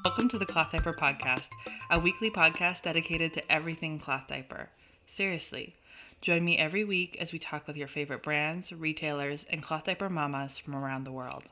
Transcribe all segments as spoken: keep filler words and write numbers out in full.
Welcome to the Cloth Diaper Podcast, a weekly podcast dedicated to everything cloth diaper. Seriously, join me every week as we talk with your favorite brands, retailers, and cloth diaper mamas from around the world.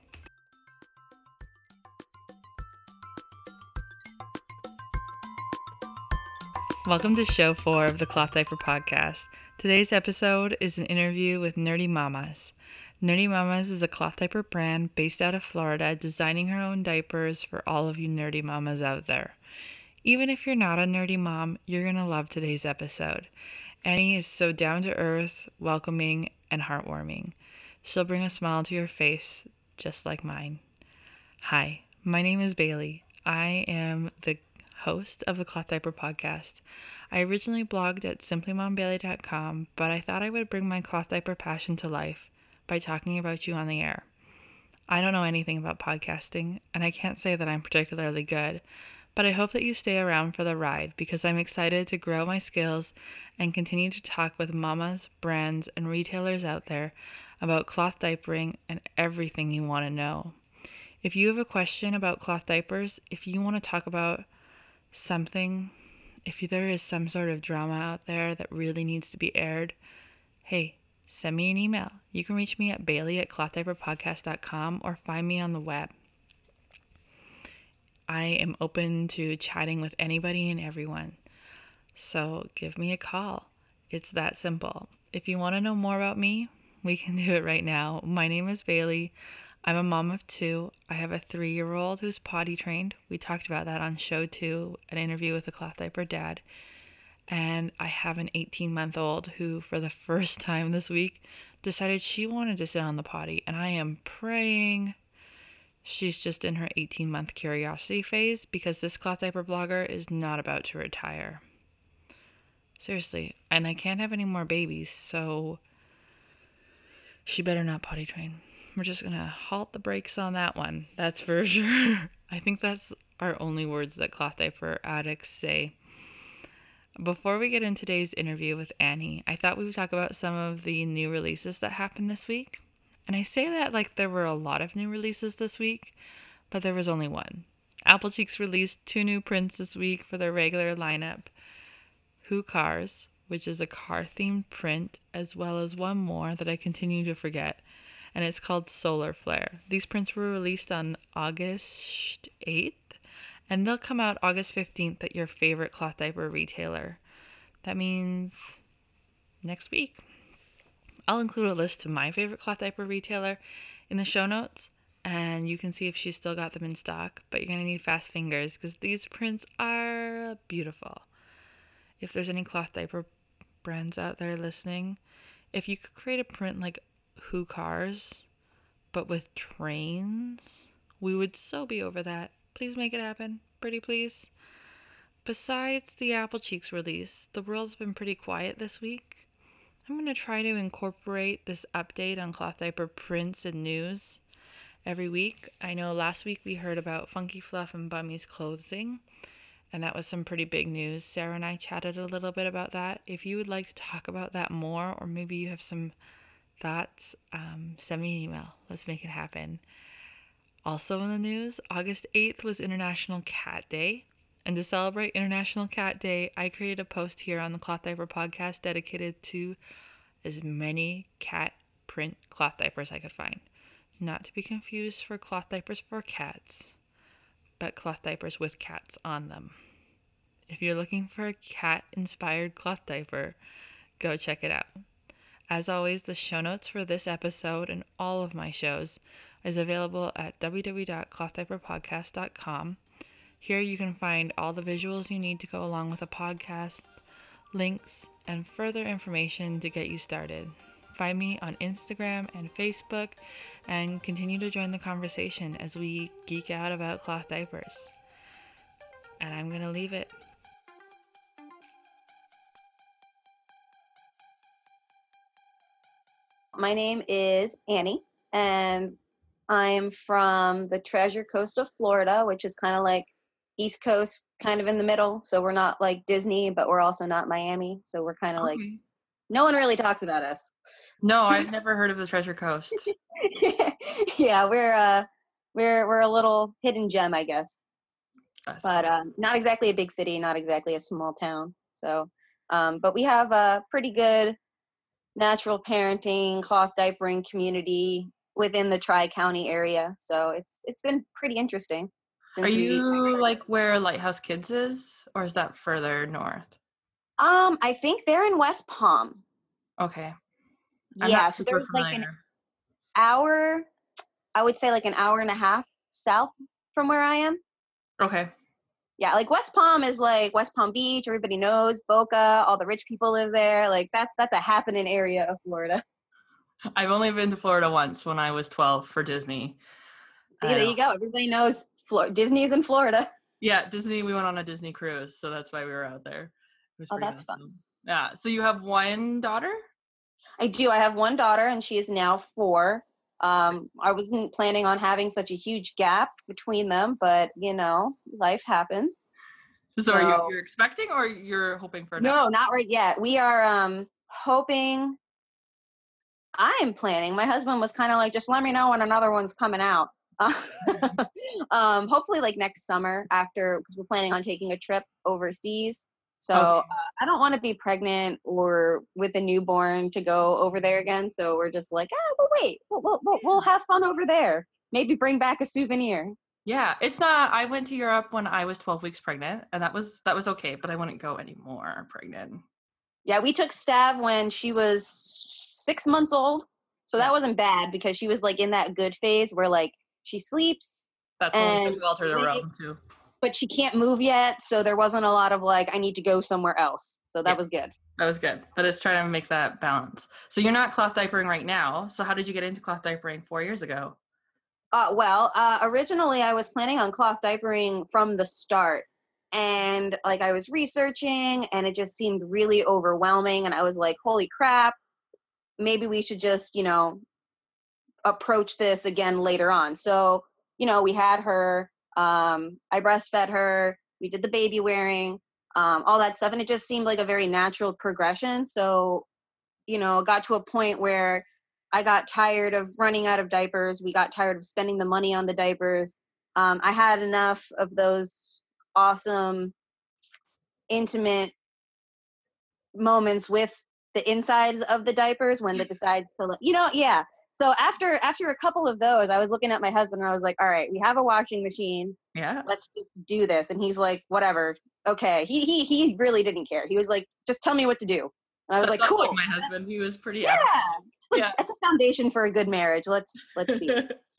Welcome to show four of the Cloth Diaper Podcast. Today's episode is an interview with Nerdy Mamas. Nerdy Mamas is a cloth diaper brand based out of Florida, designing her own diapers for all of you nerdy mamas out there. Even if you're not a nerdy mom, you're going to love today's episode. Annie is so down to earth, welcoming, and heartwarming. She'll bring a smile to your face, just like mine. Hi, my name is Bailey. I am the host of the Cloth Diaper Podcast. I originally blogged at simply mom bailey dot com, but I thought I would bring my cloth diaper passion to life by talking about you on the air. I don't know anything about podcasting, and I can't say that I'm particularly good, but I hope that you stay around for the ride because I'm excited to grow my skills and continue to talk with mamas, brands, and retailers out there about cloth diapering and everything you want to know. If you have a question about cloth diapers, if you want to talk about something, if there is some sort of drama out there that really needs to be aired, hey, send me an email. You can reach me at bailey at cloth diaper podcast dot com or find me on the web. I am open to chatting with anybody and everyone. So give me a call. It's that simple. If you want to know more about me, we can do it right now. My name is Bailey. I'm a mom of two. I have a three-year-old who's potty trained. We talked about that on show two, an interview with a cloth diaper dad. And I have an eighteen-month-old who, for the first time this week, decided she wanted to sit on the potty. And I am praying she's just in her eighteen-month curiosity phase because this cloth diaper blogger is not about to retire. Seriously. And I can't have any more babies, so she better not potty train. We're just going to halt the brakes on that one. That's for sure. I think that's our only words that cloth diaper addicts say. Before we get into today's interview with Annie, I thought we would talk about some of the new releases that happened this week. And I say that like there were a lot of new releases this week, but there was only one. Apple Cheeks released two new prints this week for their regular lineup. Who Cars, which is a car-themed print, as well as one more that I continue to forget, and it's called Solar Flare. These prints were released on August eighth. And they'll come out August fifteenth at your favorite cloth diaper retailer. That means next week. I'll include a list of my favorite cloth diaper retailer in the show notes, and you can see if she's still got them in stock. But you're going to need fast fingers because these prints are beautiful. If there's any cloth diaper brands out there listening, if you could create a print like Who Cars, but with trains, we would so be over that. Please make it happen. Pretty please. Besides the Apple Cheeks release, the world's been pretty quiet this week. I'm going to try to incorporate this update on cloth diaper prints and news every week. I know last week we heard about Funky Fluff and Bummy's closing, and that was some pretty big news. Sarah and I chatted a little bit about that. If you would like to talk about that more, or maybe you have some thoughts, um, send me an email. Let's make it happen. Also in the news, August eighth was International Cat Day. And to celebrate International Cat Day, I created a post here on the Cloth Diaper Podcast dedicated to as many cat print cloth diapers I could find. Not to be confused for cloth diapers for cats, but cloth diapers with cats on them. If you're looking for a cat-inspired cloth diaper, go check it out. As always, the show notes for this episode and all of my shows is available at w w w dot cloth diaper podcast dot com. Here you can find all the visuals you need to go along with a podcast, links, and further information to get you started. Find me on Instagram and Facebook and continue to join the conversation as we geek out about cloth diapers. And I'm going to leave it. My name is Annie, and I'm from the Treasure Coast of Florida, which is kind of like East Coast, kind of in the middle. So we're not like Disney, but we're also not Miami. So we're kind of Okay. like, no one really talks about us. No, I've never heard of the Treasure Coast. Yeah, we're uh, we're we're a little hidden gem, I guess. That's but cool. um, not exactly a big city, not exactly a small town. So, um, but we have a pretty good natural parenting, cloth diapering community within the Tri County area. So it's it's been pretty interesting Are since we I you started. like where Lighthouse Kids is, or is that further north? Um, I think they're in West Palm. Okay. I'm Yeah, not so super they're like an familiar. hour, I would say like an hour and a half south from where I am. Okay. Yeah, like West Palm is like West Palm Beach. Everybody knows Boca. All the rich people live there. Like that's that's a happening area of Florida. I've only been to Florida once when I was twelve for Disney. See, I there know. you go. Everybody knows Flor- Disney's in Florida. Yeah, Disney, we went on a Disney cruise, so that's why we were out there. It was Oh, pretty that's fun. awesome. Yeah. So you have one daughter? I do. I have one daughter, and she is now four. Um, I wasn't planning on having such a huge gap between them, but you know, life happens. So are you So you're expecting or you're hoping for another? no, not right yet. We are um hoping. I'm planning. My husband was kind of like, just let me know when another one's coming out. um, hopefully, like next summer, after because we're planning on taking a trip overseas. So uh, Okay. I don't want to be pregnant or with a newborn to go over there again. So we're just like, ah, but wait, we'll, we'll, we'll we'll have fun over there. Maybe bring back a souvenir. Yeah, it's not I went to Europe when I was twelve weeks pregnant, and that was that was okay, but I wouldn't go anymore pregnant. Yeah, we took Stav when she was six months old. So Yeah. that wasn't bad because she was like in that good phase where like she sleeps That's when we took and Walter to she Rome too. but she can't move yet, so there wasn't a lot of like I need to go somewhere else. So Yeah, that was good. that was good. But it's trying to make that balance. So you're not cloth diapering right now. So how did you get into cloth diapering four years ago? Uh, well, uh, originally I was planning on cloth diapering from the start, and like I was researching, and it just seemed really overwhelming, and I was like, "Holy crap! Maybe we should just, you know, approach this again later on." So, you know, we had her. Um, I breastfed her. We did the baby wearing, um, all that stuff, and it just seemed like a very natural progression. So you know, got to a point where I got tired of running out of diapers. We got tired of spending the money on the diapers. Um, I had enough of those awesome, intimate moments with the insides of the diapers when they decides to, let- you know, yeah. So after after a couple of those, I was looking at my husband and I was like, "All right, we have a washing machine. Yeah. Let's just do this." And he's like, "Whatever, okay." He he he really didn't care. He was like, "Just tell me what to do." And I was That like, sounds like "Cool." my husband. He was pretty adamant. Yeah, it's like Yeah. that's a foundation for a good marriage. Let's let's be.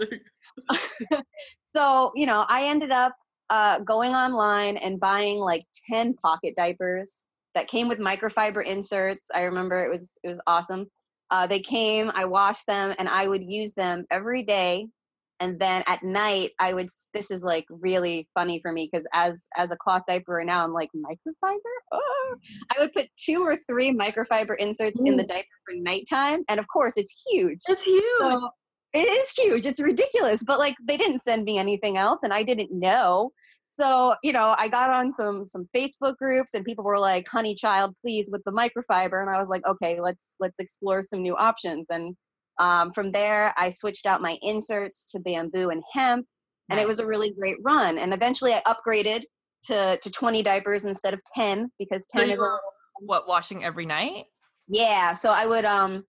So you know, I ended up uh, going online and buying like ten pocket diapers that came with microfiber inserts. I remember it was it was awesome. Uh, they came, I washed them, and I would use them every day. And then at night, I would. This is like really funny for me because as as a cloth diaper now, I'm like microfiber. Oh. I would put two or three microfiber inserts in the Ooh, diaper for nighttime, and of course, it's huge. it's huge. So it is huge. It's ridiculous. But like they didn't send me anything else and I didn't know. So, you know, I got on some some Facebook groups and people were like, "Honey child, please with the microfiber." And I was like, "Okay, let's let's explore some new options." And um, from there, I switched out my inserts to bamboo and hemp, and it Nice. was a really great run. And eventually, I upgraded to to twenty diapers instead of ten because So ten you is a were little, what, washing every night? yeah. So I would um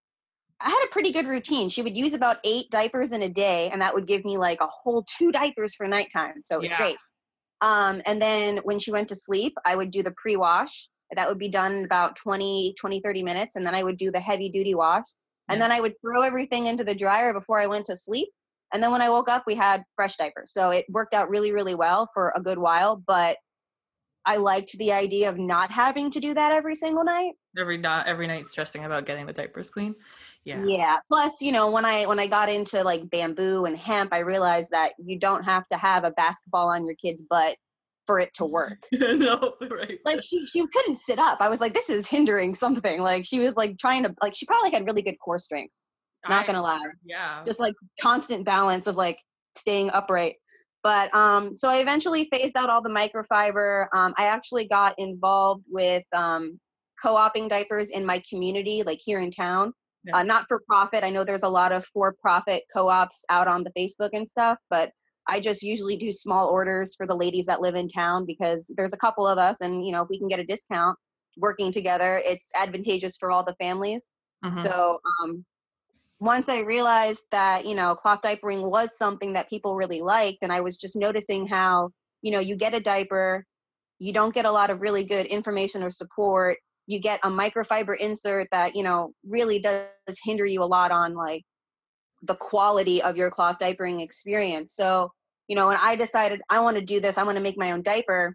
I had a pretty good routine. She would use about eight diapers in a day, and that would give me like a whole two diapers for nighttime. So it was Yeah. great. Um, and then when she went to sleep, I would do the pre-wash. That would be done in about twenty, twenty, thirty minutes. And then I would do the heavy duty wash. And Yeah. then I would throw everything into the dryer before I went to sleep. And then when I woke up, we had fresh diapers. So it worked out really, really well for a good while. But I liked the idea of not having to do that every single night. Every not every night stressing about getting the diapers clean. Yeah. Yeah. Plus, you know, when I when I got into like bamboo and hemp, I realized that you don't have to have a basketball on your kid's butt for it to work. No, right. Like she she couldn't sit up. I was like, this is hindering something. Like she was like trying to like she probably had really good core strength. Not I gonna lie. yeah. Just like constant balance of like staying upright. But um so I eventually phased out all the microfiber. Um I actually got involved with um co-oping diapers in my community, like here in town. Yeah. Uh, not for profit. I know there's a lot of for profit co-ops out on the Facebook and stuff, but I just usually do small orders for the ladies that live in town because there's a couple of us, and you know, if we can get a discount working together, it's advantageous for all the families. Mm-hmm. So um, once I realized that, you know, cloth diapering was something that people really liked, and I was just noticing how, you know, you get a diaper, you don't get a lot of really good information or support. You get a microfiber insert that, you know, really does hinder you a lot on like the quality of your cloth diapering experience. So, you know, when I decided I want to do this, I want to make my own diaper,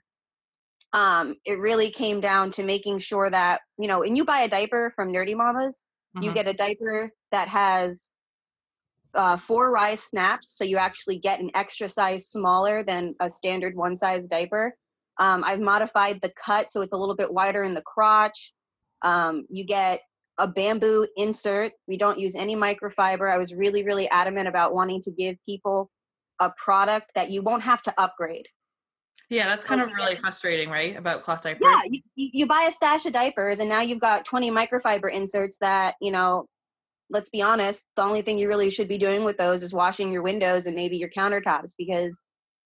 um, it really came down to making sure that, you know, and you buy a diaper from Nerdy Mamas, you Mm-hmm. get a diaper that has uh, four rise snaps, so you actually get an extra size smaller than a standard one size diaper. Um, I've modified the cut so it's a little bit wider in the crotch. Um, you get a bamboo insert. We don't use any microfiber. I was really, really adamant about wanting to give people a product that you won't have to upgrade. Yeah, that's So kind if of you really get, frustrating, right? About cloth diapers. yeah, you, you you buy a stash of diapers and now you've got twenty microfiber inserts that, you know, let's be honest, the only thing you really should be doing with those is washing your windows and maybe your countertops because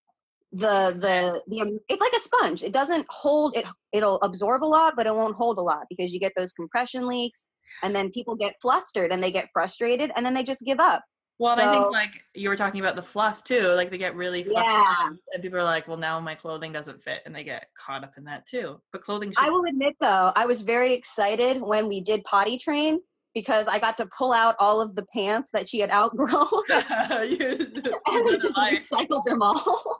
the the the um, it's like a sponge. It doesn't hold it. It'll absorb a lot, but it won't hold a lot because you get those compression leaks, and then people get flustered and they get frustrated, and then they just give up. Well, and I think So like you were talking about the fluff too, like they get really fluffy yeah, up and people are like, well, now my clothing doesn't fit and they get caught up in that too. But clothing I should will admit though, I was very excited when we did potty train because I got to pull out all of the pants that she had outgrown you, you and live just a life. recycled them all.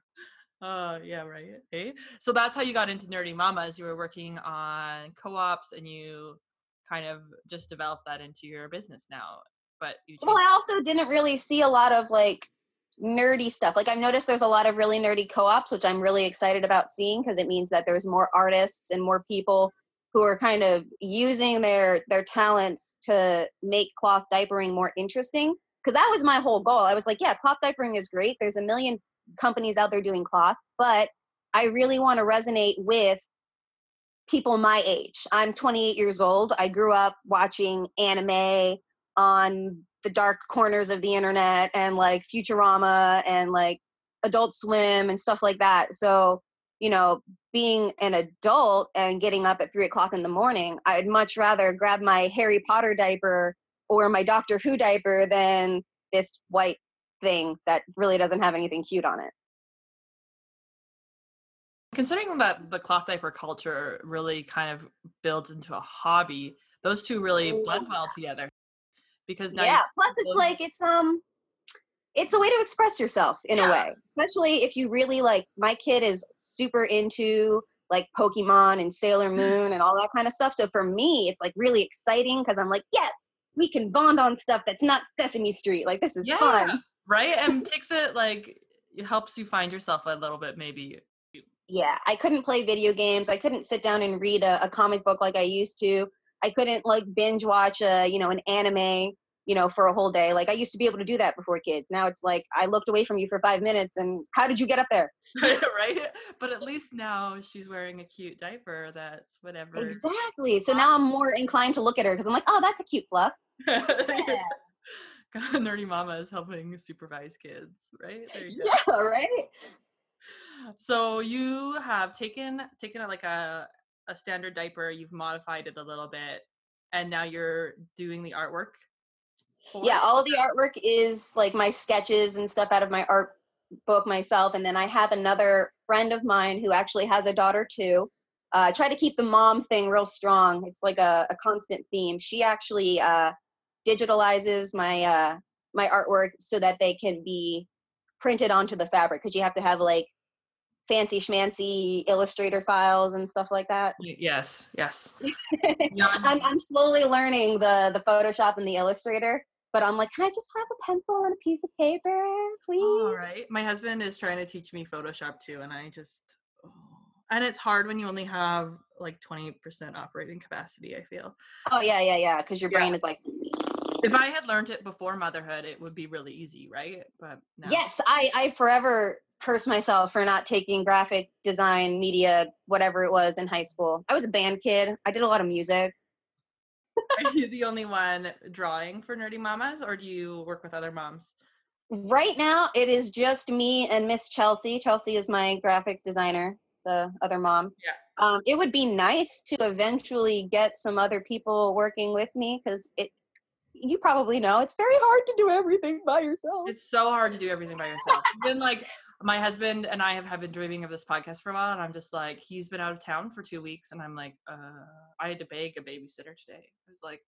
Uh, yeah, right. Eh? So that's how you got into Nerdy Mamas. You were working on co-ops and you kind of just developed that into your business now. But you Well, changed. I also didn't really see a lot of like nerdy stuff. Like I've noticed there's a lot of really nerdy co-ops, which I'm really excited about seeing because it means that there's more artists and more people who are kind of using their their talents to make cloth diapering more interesting. Because that was my whole goal. I was like, yeah, cloth diapering is great. There's a million companies out there doing cloth, but I really want to resonate with people my age. I'm twenty-eight years old. I grew up watching anime on the dark corners of the internet and like Futurama and like Adult Swim and stuff like that. So, you know, being an adult and getting up at three o'clock in the morning, I'd much rather grab my Harry Potter diaper or my Doctor Who diaper than this white thing that really doesn't have anything cute on it. Considering that the cloth diaper culture really kind of builds into a hobby, those two really blend well together because now you Yeah. Plus, it's like it's um it's a way to express yourself in a yeah. way, especially if you really like. My kid is super into like Pokemon and Sailor Moon and all that kind of stuff. So for me, it's like really exciting because I'm like, yes, we can bond on stuff that's not Sesame Street. Like this is Yeah, fun. right? And takes it like it helps you find yourself a little bit maybe. Yeah, I couldn't play video games. I couldn't sit down and read a, a comic book like I used to. I couldn't like binge watch a, you know, an anime, you know, for a whole day. Like I used to be able to do that before kids. Now it's like I looked away from you for five minutes and how did you get up there? Right? But at least now she's wearing a cute diaper that's whatever. Exactly. So now I'm more inclined to look at her because I'm like, oh, that's a cute fluff. Yeah. Nerdy mama is helping supervise kids, right? There you go. Yeah, right? So you have taken taken a, like a a standard diaper, you've modified it a little bit, and now you're doing the artwork for Yeah, it? all of the artwork is like my sketches and stuff out of my art book myself. And then I have another friend of mine who actually has a daughter too. Uh, I try to keep the mom thing real strong. It's like a, a constant theme. She actually uh, digitalizes my uh, my artwork so that they can be printed onto the fabric because you have to have like fancy schmancy Illustrator files and stuff like that. Yes, yes. Yeah. I'm I'm slowly learning the the Photoshop and the Illustrator, but I'm like, can I just have a pencil and a piece of paper, All please? right. My husband is trying to teach me Photoshop too, and I just, oh. And it's hard when you only have like twenty percent operating capacity, I feel. Oh yeah, yeah, yeah. Because your Yeah. brain is like, If I had learned it before motherhood, it would be really easy, right? But no. yes, I I forever curse myself for not taking graphic design, media, whatever it was in high school. I was a band kid. I did a lot of music. Are you the only one drawing for Nerdy Mamas, or do you work with other moms? Right now, it is just me and Miss Chelsea. Chelsea is my graphic designer, the other mom. Yeah. Um, it would be nice to eventually get some other people working with me because it. You probably know it's very hard to do everything by yourself. It's so hard to do everything by yourself. Even like my husband and I have, have been dreaming of this podcast for a while, and I'm just like, he's been out of town for two weeks, and I'm like, uh, I had to beg a babysitter today. I was like,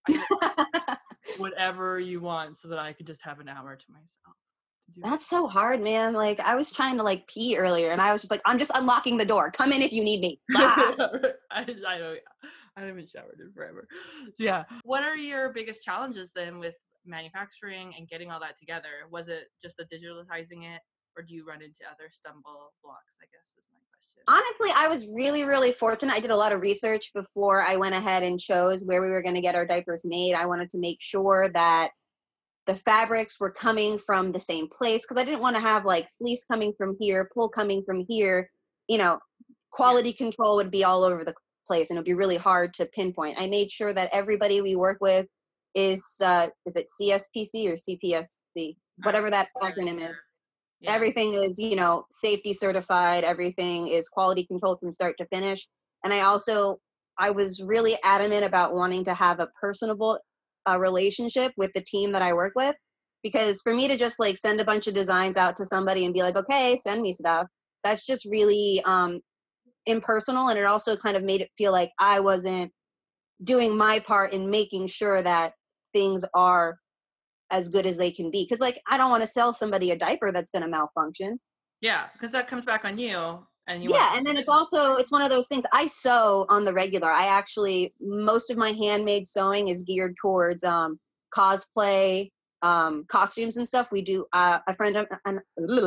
I whatever you want so that I could just have an hour to myself. To do That's so hard, man. Like I was trying to like pee earlier, and I was just like, I'm just unlocking the door. Come in if you need me. Ah! I, I don't I haven't showered in forever. Yeah. What are your biggest challenges then with manufacturing and getting all that together? Was it just the digitalizing it, or do you run into other stumble blocks, I guess is my question. Honestly, I was really, really fortunate. I did a lot of research before I went ahead and chose where we were going to get our diapers made. I wanted to make sure that the fabrics were coming from the same place because I didn't want to have like fleece coming from here, pull coming from here. You know, quality yeah. control would be all over the place and it would be really hard to pinpoint. I made sure that everybody we work with is, uh, is it C S P C or C P S C? Whatever that acronym is. Yeah. Everything is, you know, safety certified. Everything is quality controlled from start to finish. And I also, I was really adamant about wanting to have a personable uh, relationship with the team that I work with. Because for me to just like send a bunch of designs out to somebody and be like, okay, send me stuff, that's just really um, impersonal. And it also kind of made it feel like I wasn't doing my part in making sure that things are as good as they can be. Because like, I don't want to sell somebody a diaper that's going to malfunction. Yeah, because that comes back on you. And you yeah, and then it's also, it's one of those things. I sew on the regular. I actually, most of my handmade sewing is geared towards um, cosplay, um, costumes and stuff. We do, uh, a friend of, an,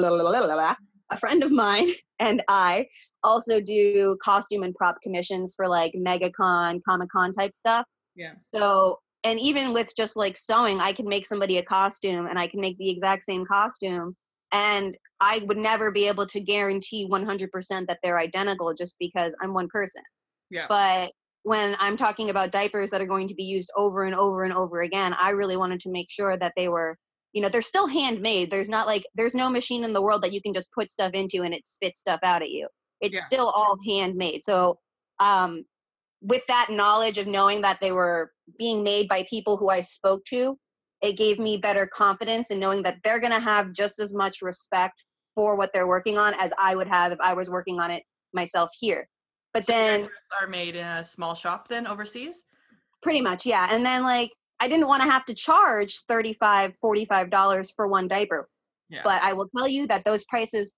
a friend of mine and I also do costume and prop commissions for like MegaCon, Comic-Con type stuff. Yeah. So, and even with just like sewing, I can make somebody a costume and I can make the exact same costume. And I would never be able to guarantee one hundred percent that they're identical just because I'm one person. Yeah. But when I'm talking about diapers that are going to be used over and over and over again, I really wanted to make sure that they were, you know, they're still handmade. There's not like, there's no machine in the world that you can just put stuff into and it spits stuff out at you. It's yeah. still all handmade. So um, with that knowledge of knowing that they were being made by people who I spoke to, it gave me better confidence in knowing that they're going to have just as much respect for what they're working on as I would have if I was working on it myself here. But so then diapers are made in a small shop then overseas? Pretty much, yeah. And then like I didn't want to have to charge thirty-five, forty-five dollars for one diaper. Yeah. But I will tell you that those prices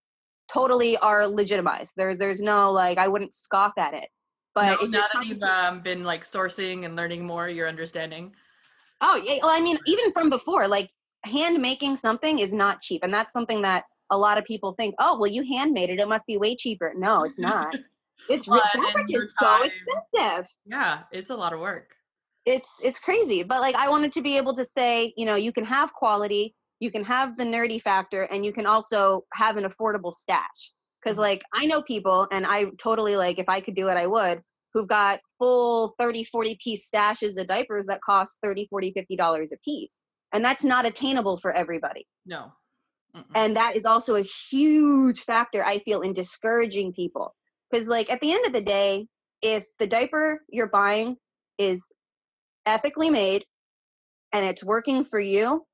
totally are legitimized. There's there's no like I wouldn't scoff at it. But no, now that you've um, been like sourcing and learning more, you're understanding. Oh, yeah. Well, I mean, even from before, like hand making something is not cheap. And that's something that a lot of people think, oh, well, you handmade it. It must be way cheaper. No, it's not. It's well, fabric is so expensive. Yeah, it's a lot of work. It's it's crazy. But like I wanted to be able to say, you know, you can have quality, you can have the nerdy factor, and you can also have an affordable stash. Because like I know people, and I totally like if I could do it, I would, who've got full thirty, forty piece stashes of diapers that cost thirty, forty, fifty dollars a piece. And that's not attainable for everybody. No. Mm-mm. And that is also a huge factor, I feel, in discouraging people. Because like at the end of the day, if the diaper you're buying is ethically made and it's working for you,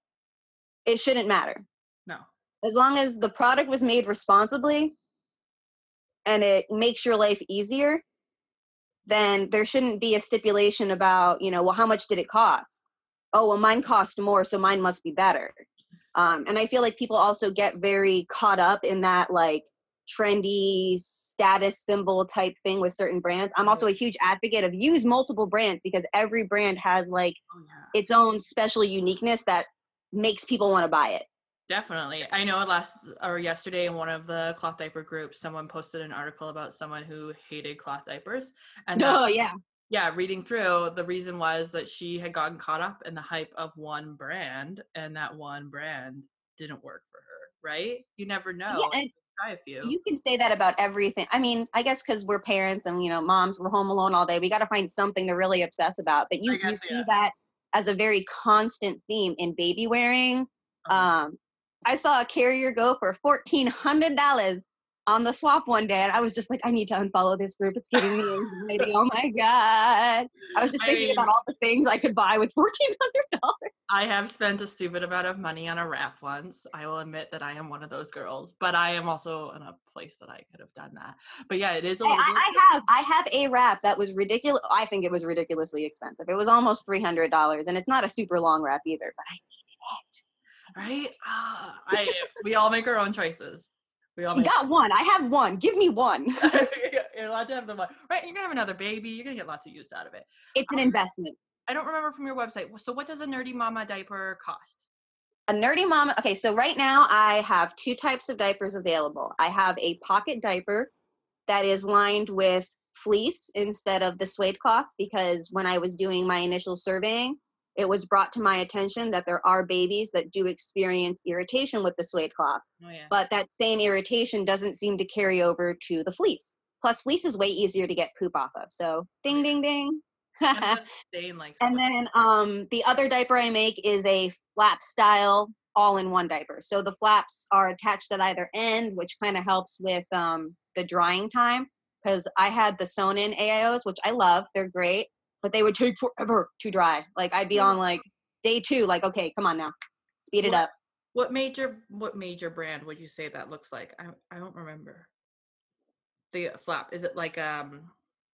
it shouldn't matter. No. As long as the product was made responsibly and it makes your life easier, then there shouldn't be a stipulation about, you know, well, how much did it cost? Oh, well, mine cost more, so mine must be better. Um, and I feel like people also get very caught up in that, like, trendy status symbol type thing with certain brands. I'm also a huge advocate of use multiple brands because every brand has, like, oh, yeah. its own special uniqueness that makes people want to buy it. Definitely. I know last or yesterday in one of the cloth diaper groups, someone posted an article about someone who hated cloth diapers. And oh, that, yeah. Yeah, reading through, the reason was that she had gotten caught up in the hype of one brand, and that one brand didn't work for her, right? You never know. Yeah, and try a few. You can say that about everything. I mean, I guess because we're parents and, you know, moms, we're home alone all day. We got to find something to really obsess about. But you, guess, you see yeah. that as a very constant theme in baby wearing, um, I saw a carrier go for fourteen hundred dollars on the swap one day, and I was just like, I need to unfollow this group. It's giving me anxiety. Oh my god! I was just I thinking mean, about all the things I could buy with fourteen hundred dollars. I have spent a stupid amount of money on a wrap once. I will admit that I am one of those girls, but I am also in a place that I could have done that. But yeah, it is a I, little I, bit. I have I have a wrap that was ridiculous. I think it was ridiculously expensive. It was almost three hundred dollars, and it's not a super long wrap either. But I Right? Uh, I we all make our own choices. We all you make. got one. I have one. Give me one. You're allowed to have the one, right? You're gonna have another baby. You're gonna get lots of use out of it. It's an I, investment. I don't remember from your website. So, what does a Nerdy Mama diaper cost? A nerdy mama. Okay, so right now I have two types of diapers available. I have a pocket diaper that is lined with fleece instead of the suede cloth because when I was doing my initial surveying, it was brought to my attention that there are babies that do experience irritation with the suede cloth. Oh yeah. But that same irritation doesn't seem to carry over to the fleece. Plus, fleece is way easier to get poop off of. So, ding, Oh, ding, ding. yeah. And it doesn't stain like And sweat. then um, the other diaper I make is a flap style all-in-one diaper. So the flaps are attached at either end, which kind of helps with um, the drying time. Because I had the sewn-in A I Os, which I love. They're great, but they would take forever to dry. Like I'd be on like day two, like, okay, come on now, speed it What, up. what major what major brand would you say that looks like? I I don't remember. The flap. Is it like um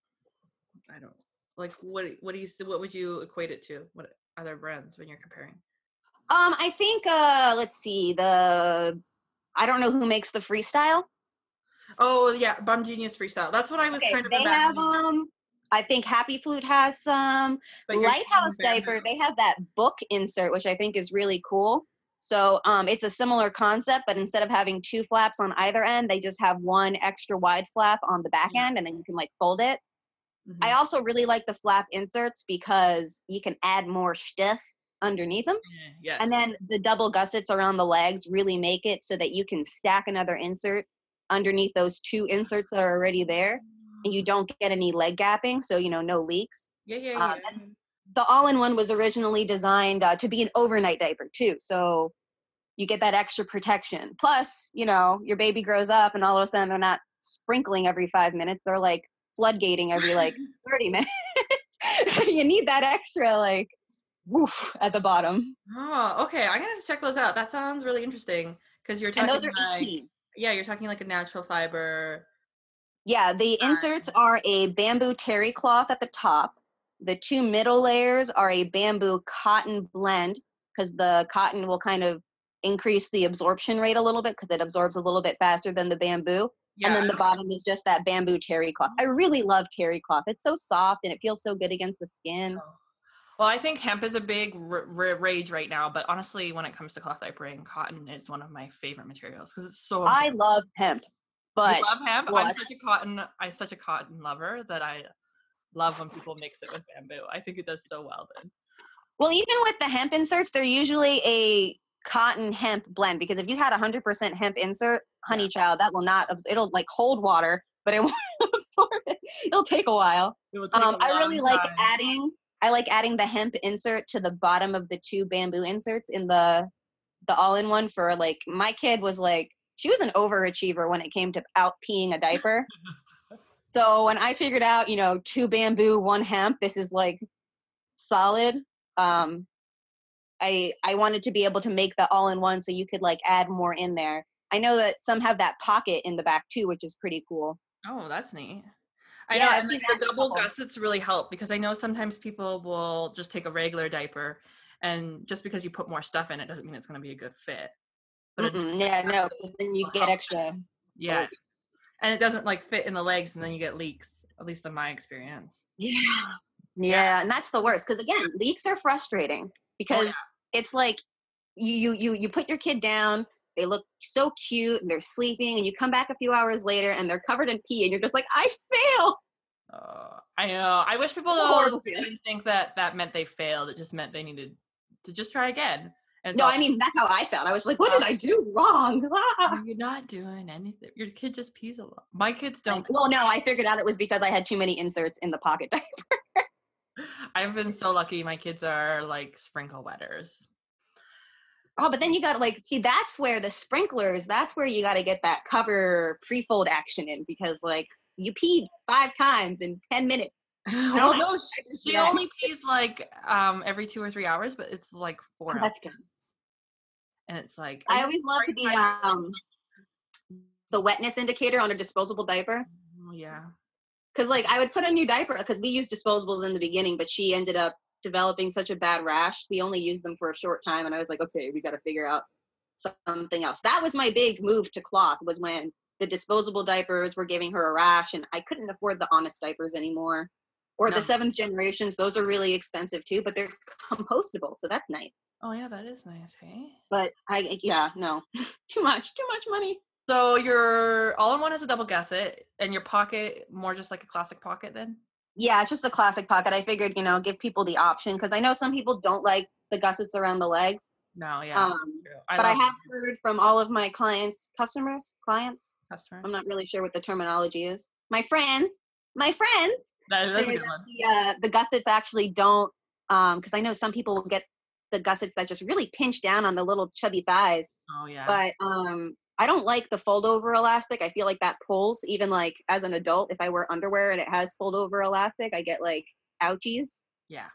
I don't like what what do you what would you equate it to? What other brands when you're comparing? Um, I think uh, let's see the. I don't know who makes the freestyle. Oh yeah, Bum Genius Freestyle. That's what I was Okay, kind of they have imagining. um I think Happy Flute has some. But you're saying Lighthouse diaper, bamboo. they have that book insert, which I think is really cool. So um it's a similar concept, but instead of having two flaps on either end, they just have one extra wide flap on the back Yeah. end and then you can like fold it. I Mm-hmm. also really like the flap inserts because you can add more stuff underneath them. And Yes. then the double gussets around the legs really make it so that you can stack another insert underneath those two inserts that are already there, and you don't get any leg gapping, so you know no leaks. Yeah, yeah, Um, yeah. and the all-in-one was originally designed uh, to be an overnight diaper too, so you get that extra protection. Plus, you know, your baby grows up, and all of a sudden they're not sprinkling every five minutes; they're like floodgating every like thirty minutes. So you need that extra like woof at the bottom. Oh, okay. I'm gonna have to check those out. That sounds really interesting because you're And talking those are like eighteen. yeah, you're talking like a natural fiber. Yeah, the inserts are a bamboo terry cloth at the top. The two middle layers are a bamboo cotton blend because the cotton will kind of increase the absorption rate a little bit because it absorbs a little bit faster than the bamboo. And Yeah. then the bottom is just that bamboo terry cloth. I really love terry cloth. It's so soft and it feels so good against the skin. Well, I think hemp is a big r- r- rage right now, but honestly, when it comes to cloth diapering, cotton is one of my favorite materials because it's so I absorbent. love hemp, You but love hemp? I'm what? such a cotton. I'm such a cotton lover that I love when people mix it with bamboo. I think it does so well then. Well, even with the hemp inserts, they're usually a cotton hemp blend because if you had a hundred percent hemp insert, honey Yeah. child, that will not, abs- it'll like hold water, but it won't absorb it. It'll take a while. It will take Um, a I long really like time. adding, I like adding the hemp insert to the bottom of the two bamboo inserts in the, the all-in-one for like, my kid was like, she was an overachiever when it came to out peeing a diaper. So when I figured out, you know, two bamboo, one hemp, this is like solid. Um, I I wanted to be able to make the all in one so you could like add more in there. I know that some have that pocket in the back too, which is pretty cool. Oh, that's neat. I know, Yeah, I've and seen like that the in a double couple. gussets really help because I know sometimes people will just take a regular diaper, and just because you put more stuff in it doesn't mean it's going to be a good fit. But a Mm-mm, yeah, no, gusset 'cause then you will get help. extra Yeah, bulk. and it doesn't like fit in the legs, and then you get leaks. At least in my experience. Yeah. Yeah. Yeah, and that's the worst because again, leaks are frustrating Oh because yeah. it's like you you you you put your kid down, they look so cute and they're sleeping, and you come back a few hours later and they're covered in pee, and you're just like, I failed. Uh, I know. I wish people It's a though horrible feeling. didn't think that that meant they failed. It just meant they needed to just try again. And it's No, all I mean that's how I felt. I was like, what did I do wrong? Ah. you're not doing anything. Your kid just pees a lot. My kids I- don't. Well, no, I figured out it was because I had too many inserts in the pocket diaper. I've been so lucky. My kids are like sprinkle wetters. Oh, but then you got to like see that's where the sprinklers. That's where you got to get that cover pre-fold action in because like you peed five times in ten minutes. I don't Well, have no, she, time for she that. only pees like um every two or three hours, but it's like four Oh, that's good. ounces. And it's like, are I you always loved are you the hydrated? um the wetness indicator on a disposable diaper. Oh, yeah. Because like I would put a new diaper because we used disposables in the beginning, but she ended up developing such a bad rash. We only used them for a short time, and I was like, okay, we got to figure out something else. That was my big move to cloth was when the disposable diapers were giving her a rash, and I couldn't afford the Honest diapers anymore, or No. the seventh generations. Those are really expensive too, but they're compostable, so that's nice. Oh, yeah, that is nice, hey? But I yeah no, too much, too much money. So your all-in-one is a double gusset, and your pocket more just like a classic pocket then? Yeah, it's just a classic pocket. I figured, you know, give people the option because I know some people don't like the gussets around the legs. No, yeah, Um, true. I but I love have heard from all of my clients, customers, clients. I'm customers. not really sure what the terminology is. My friends, my friends That, that's a say good that one. the uh, the gussets actually don't. Um, because I know some people will get the gussets that just really pinch down on the little chubby thighs, Oh, yeah. but um I don't like the fold over elastic. I feel like that pulls even like as an adult if I wear underwear and it has fold over elastic, I get like ouchies. Yeah.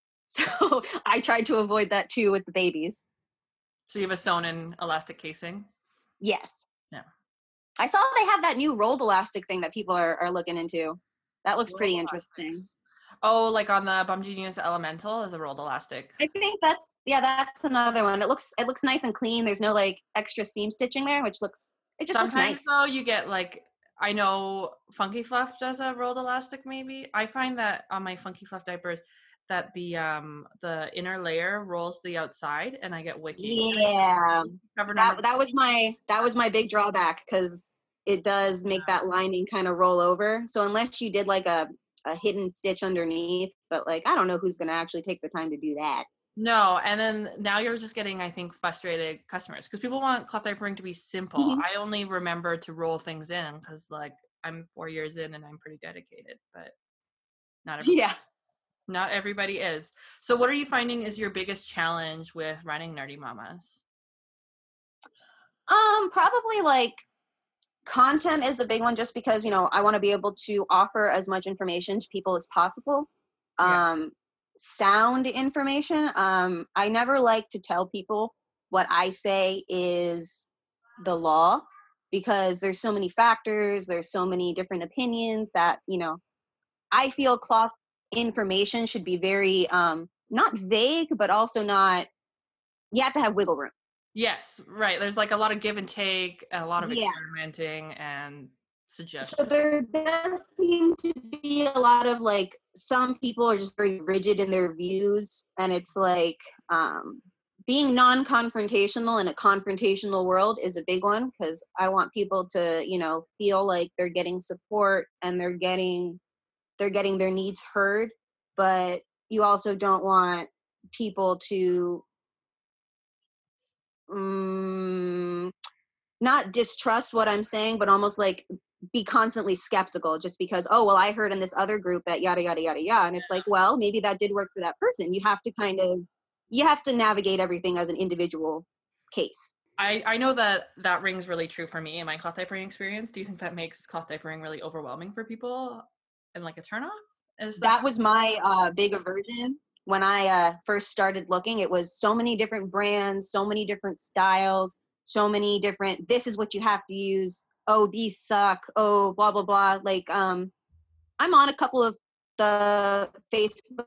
So I tried to avoid that too with the babies. So you have a sewn-in elastic casing? Yes. Yeah. I saw they have that new rolled elastic thing that people are, are looking into. That looks Rolled pretty interesting. elastics. Oh, like on the Bum Genius Elemental is a rolled elastic. I think that's yeah, that's another one. It looks it looks nice and clean. There's no like extra seam stitching there, which looks it just looks Sometimes nice. though you get like I know Funky Fluff does a rolled elastic maybe. I find that on my Funky Fluff diapers that the um the inner layer rolls the outside and I get wicking. Yeah, Covered under that that was my that was my big drawback because it does make that lining kind of roll over. So unless you did like a a hidden stitch underneath, but like I don't know who's gonna actually take the time to do that. No, and then now you're just getting, I think, frustrated customers because people want cloth diapering to be simple. Mhm. I only remember to roll things in because, like, I'm four years in and I'm pretty dedicated, but not every Yeah. not everybody is. So, what are you finding is your biggest challenge with running Nerdy Mamas? Um, probably like content is a big one just because, you know, I want to be able to offer as much information to people as possible. Yeah. Um, sound information. Um, I never like to tell people what I say is the law because there's so many factors, there's so many different opinions that, you know, I feel cloth information should be very um not vague, but also not you have to have wiggle room. Yes, right. There's like a lot of give and take, a lot of Yeah. experimenting and So suggestions. there does seem to be a lot of like some people are just very rigid in their views, and it's like um, being non-confrontational in a confrontational world is a big one because I want people to, you know, feel like they're getting support and they're getting they're getting their needs heard, but you also don't want people to um, not distrust what I'm saying, but almost like be constantly skeptical just because, oh, well, I heard in this other group that yada, yada, yada, yada. And it's like, well, maybe that did work for that person. You have to kind of, you have to navigate everything as an individual case. I, I know that that rings really true for me in my cloth diapering experience. Do you think that makes cloth diapering really overwhelming for people and like a turnoff? Is that That was my uh, big aversion when I uh, first started looking. It was so many different brands, so many different styles, so many different, this is what you have to use. Oh, these suck. Oh, blah, blah, blah. Like, um, I'm on a couple of the Facebook.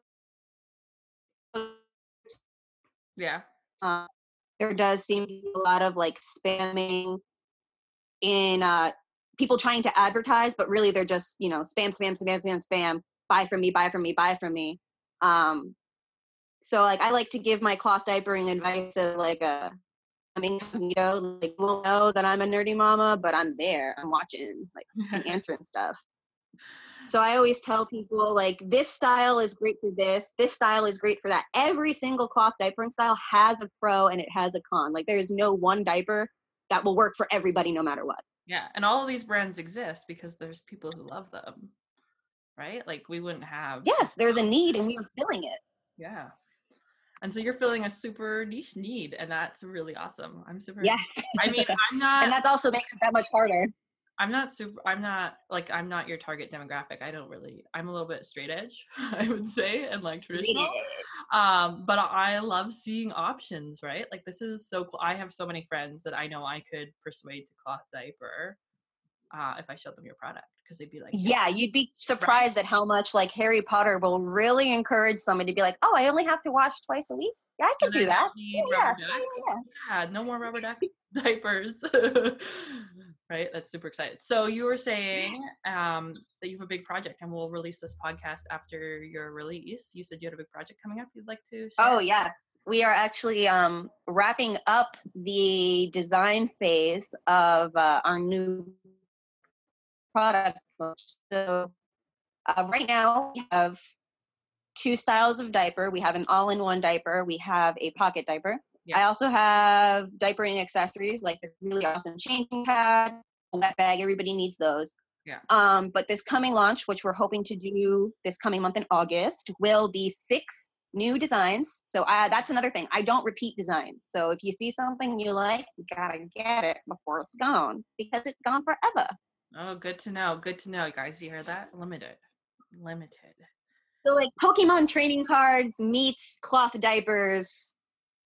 yeah? Uh, there does seem to be a lot of like spamming in uh, people trying to advertise, but really they're just you know spam, spam, spam, spam, spam. Buy from me, buy from me, buy from me. Um, so like I like to give my cloth diapering advice as like a I'm incognito. Like we'll know that I'm a nerdy mama, but I'm there. I'm watching. Like I'm answering stuff. So I always tell people like this style is great for this, this style is great for that. Every single cloth diapering style has a pro and it has a con. Like there is no one diaper that will work for everybody no matter what. Yeah, and all of these brands exist because there's people who love them, right? Like we wouldn't have some, Yes, there's a need and we are filling it. yeah. And so you're filling a super niche need, and that's really awesome. I'm super. Yes. I mean, I'm And not. that also makes it that much harder. I'm not super. I'm not like I'm not your target demographic. I don't really. I'm a little bit straight edge, I would say, and like traditional. Um, but I love seeing options, right? Like this is so cool. I have so many friends that I know I could persuade to cloth diaper uh, if I showed them your product, because they'd be like, yeah, you'd be surprised right? at how much like Harry Potter will really encourage somebody to be like, oh, I only have to wash twice a week. Yeah, I can do that. Need yeah, rubber yeah, ducks. yeah, yeah. yeah, no more rubber duck diapers. Right? That's super excited. So you were saying um, that you have a big project, and we'll release this podcast after your release. You said you had a big project coming up you'd like to share? Oh, yeah. We are actually um, wrapping up the design phase of uh, our new product. So uh, right now we have two styles of diaper. We have an all-in-one diaper. We have a pocket diaper. Yeah. I also have diapering accessories like a really awesome changing pad, a wet bag. Everybody needs those. Yeah. Um, but this coming launch, which we're hoping to do this coming month in August, will be six new designs. So uh, that's another thing. I don't repeat designs. So if you see something you like, you gotta get it before it's gone, because it's gone forever. Oh, good to know. Good to know, guys. You hear that? Limited. Limited. So like Pokemon trading cards meets cloth diapers.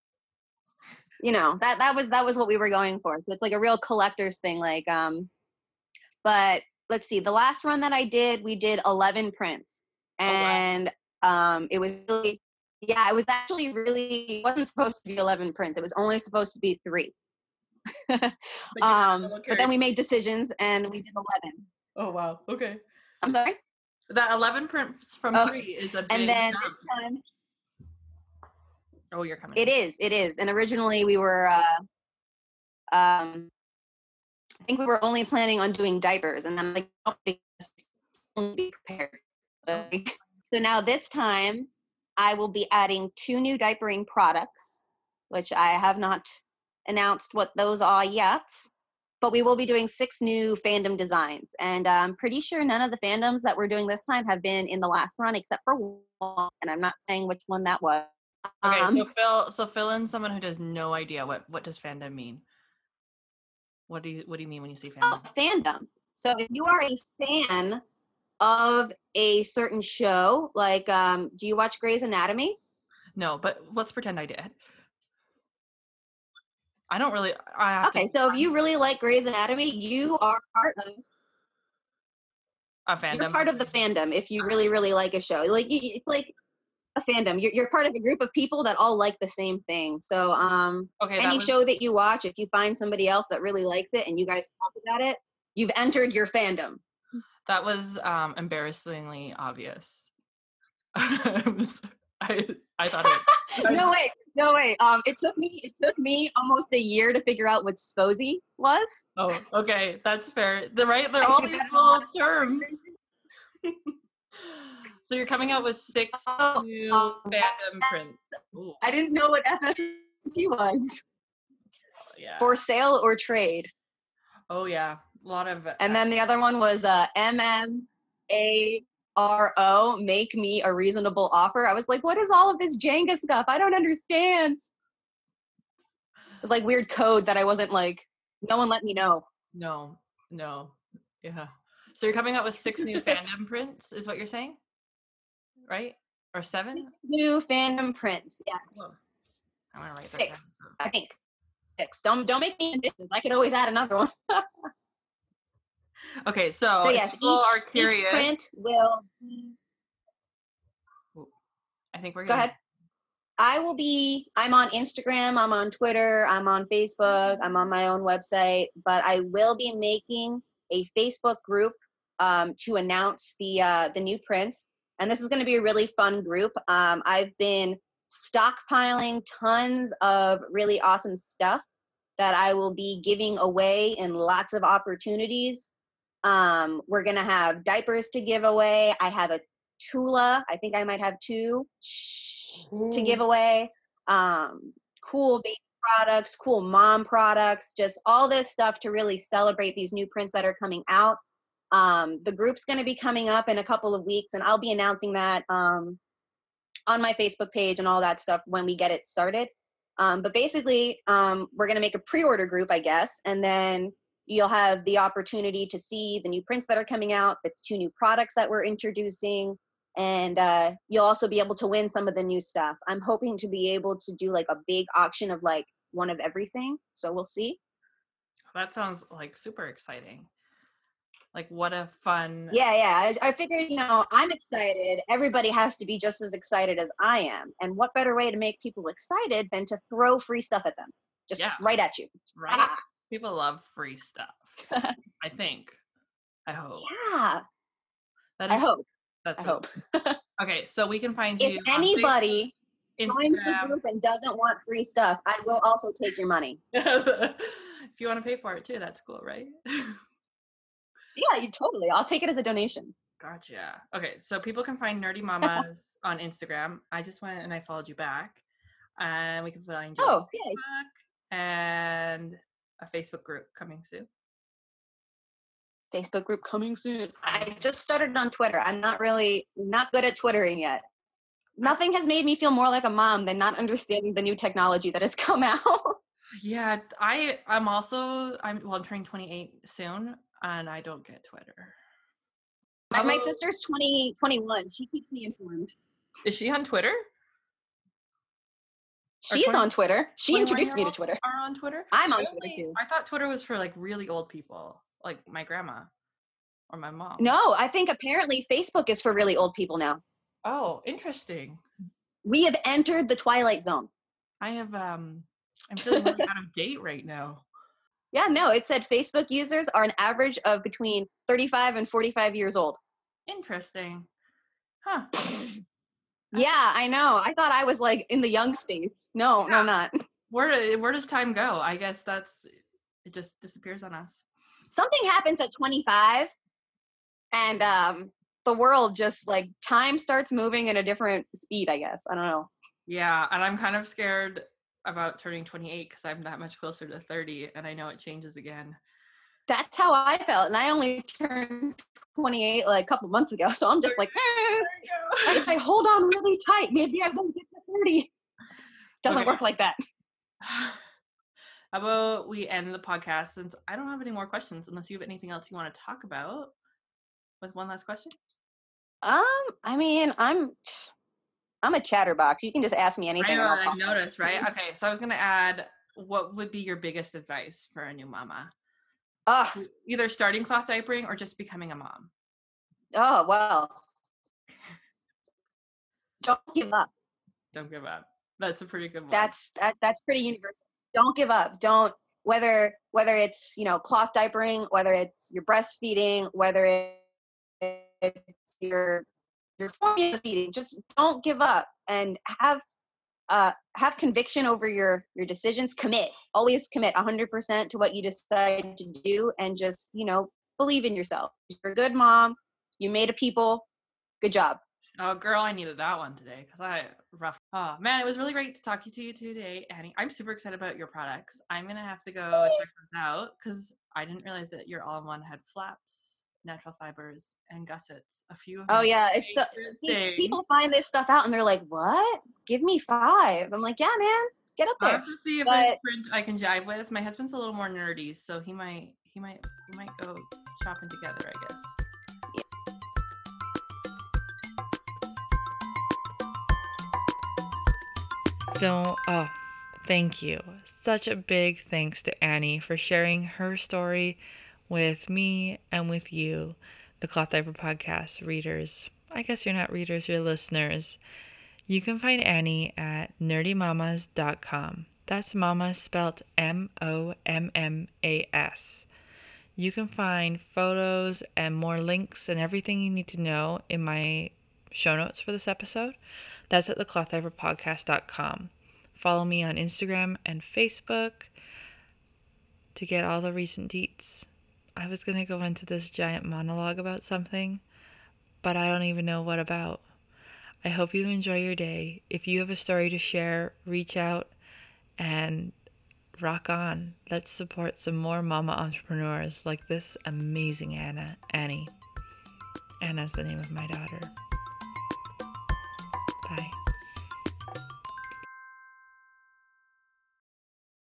You know, that that was that was what we were going for. So it's like a real collector's thing. Like, um, but let's see. The last run that I did, we did eleven prints, and oh, wow. um, it was really, yeah, it was actually really it wasn't supposed to be eleven prints. It was only supposed to be three. but, um, but then we made decisions, and we did eleven. Oh wow! Okay. I'm sorry. That eleven prints from oh, three is a big and then jump. This time. Oh, you're coming. It in. is. It is. And originally we were, uh, um, I think we were only planning on doing diapers, and then like, oh, be prepared. So now this time, I will be adding two new diapering products, which I have not announced what those are yet. But we will be doing six new fandom designs, and I'm pretty sure none of the fandoms that we're doing this time have been in the last run, except for one. And I'm not saying which one that was. Okay, um, so fill so fill in someone who has no idea what what does fandom mean. What do you what do you mean when you say fandom? Oh, fandom. So if you are a fan of a certain show, like um, do you watch Grey's Anatomy? No, but let's pretend I did. I don't really. I have okay, to, so if you really like Grey's Anatomy, you are part of a fandom. You're part of the fandom if you really, really like a show. Like it's like a fandom. You're you're part of a group of people that all like the same thing. So um, okay, any was... show that you watch, if you find somebody else that really likes it and you guys talk about it, you've entered your fandom. That was um, embarrassingly obvious. I I thought it. no way, no way. Um, it took me it took me almost a year to figure out what SPOSY was. Oh, okay, that's fair. The right, they're all these little terms. So you're coming out with six oh, new um, fandom prints. Ooh. I didn't know what F S T was. Oh, yeah. For sale or trade. Oh yeah, a lot of. And uh, then the other one was uh, M M A R O, make me a reasonable offer. I was like, what is all of this Jenga stuff? I don't understand. It was like weird code that I wasn't like, no one let me know. No, no. Yeah. So you're coming out with six new fandom prints, is what you're saying? Right? Or seven? Six new fandom prints, yes. Whoa. I'm gonna write that six, down. I think. Six. Don't don't make me ambitious. I could always add another one. Okay, so, so yes, each, curious, each print will be... I think we're gonna... Go ahead. I will be, I'm on Instagram, I'm on Twitter, I'm on Facebook, I'm on my own website, but I will be making a Facebook group um, to announce the uh, the new prints. And this is going to be a really fun group. Um, I've been stockpiling tons of really awesome stuff that I will be giving away in lots of opportunities. Um, we're going to have diapers to give away. I have a Tula. I think I might have two Ooh. to give away. Um, cool baby products, cool mom products, just all this stuff to really celebrate these new prints that are coming out. Um, the group's going to be coming up in a couple of weeks, and I'll be announcing that um, on my Facebook page and all that stuff when we get it started. Um, but basically, um, we're going to make a pre-order group, I guess, and then you'll have the opportunity to see the new prints that are coming out, the two new products that we're introducing, and uh, you'll also be able to win some of the new stuff. I'm hoping to be able to do like a big auction of like one of everything, so we'll see. That sounds like super exciting. Like, what a fun... Yeah, yeah. I, I figured, you know, I'm excited. Everybody has to be just as excited as I am. And what better way to make people excited than to throw free stuff at them? Just Yeah. right at you. Right? Ah. People love free stuff. I think. I hope. Yeah. That is, I hope. That's I really hope. Okay, so we can find if you anybody on Facebook, joins the group and doesn't want free stuff, I will also take your money. If you want to pay for it too, that's cool, right? Yeah, you totally. I'll take it as a donation. Gotcha. Okay, so people can find Nerdy Mamas on Instagram. I just went and I followed you back. And we can find you oh, on Facebook and a Facebook group coming soon. Facebook group coming soon. I just started on Twitter. I'm not really, not good at Twittering yet. Nothing has made me feel more like a mom than not understanding the new technology that has come out. Yeah, I, I'm also, I'm, well, I'm turning twenty-eight soon, and I don't get Twitter. My, my sister's twenty, twenty-one. She keeps me informed. Is she on Twitter? She's twenty, on Twitter. She introduced me to Twitter. Are on Twitter? I'm on I Twitter only, too. I thought Twitter was for like really old people, like my grandma or my mom. No, I think apparently Facebook is for really old people now. Oh, interesting. We have entered the Twilight Zone. I have, um, I'm feeling really out of date right now. Yeah, no, it said Facebook users are an average of between thirty-five and forty-five years old. Interesting. Huh. Yeah, I know. I thought I was like in the young states. No, yeah. no, not. Where where does time go? I guess that's, it just disappears on us. Something happens at twenty-five and um, the world just like time starts moving at a different speed, I guess. I don't know. Yeah, and I'm kind of scared about turning twenty-eight because I'm that much closer to thirty and I know it changes again. That's how I felt. And I only turned twenty-eight like a couple months ago. So I'm just like, eh, if I hold on really tight, maybe I won't get to thirty. Doesn't okay. work like that. How about we end the podcast since I don't have any more questions unless you have anything else you want to talk about with one last question? Um, I mean, I'm I'm a chatterbox. You can just ask me anything. I, and I'll talk I noticed, right? Okay, so I was going to add, what would be your biggest advice for a new mama? Uh, Either starting cloth diapering or just becoming a mom. Oh, well. Don't give up. Don't give up. That's a pretty good one. That's that, that's pretty universal. Don't give up. Don't, whether whether it's, you know, cloth diapering, whether it's your breastfeeding, whether it's your your formula feeding, just don't give up and have uh have conviction over your your decisions. Commit. Always commit one hundred percent to what you decide to do, and just, you know, believe in yourself. You're a good mom. You made a people. Good job. Oh, girl, I needed that one today because I rough. Oh, man, it was really great to talk to you today, Annie. I'm super excited about your products. I'm going to have to go check those out because I didn't realize that your all-in-one had flaps, natural fibers, and gussets. A few of Oh, yeah. It's so, see, people find this stuff out and they're like, what? Give me five. I'm like, yeah, man, get up there. I'll have to see if but, there's a print I can jive with. My husband's a little more nerdy, so he might, he might, he might go shopping together, I guess. Don't, oh, thank you. Such a big thanks to Annie for sharing her story with me and with you, the Cloth Diaper Podcast readers. I guess you're not readers, you're listeners. You can find Annie at nerdy mamas dot com. That's mama spelt M O M M A S. You can find photos and more links and everything you need to know in my show notes for this episode. That's at the cloth diaper podcast dot com. Follow me on Instagram and Facebook to get all the recent deets. I was going to go into this giant monologue about something, but I don't even know what about. I hope you enjoy your day. If you have a story to share, reach out and rock on. Let's support some more mama entrepreneurs like this amazing Anna, Annie. Anna's the name of my daughter. Bye.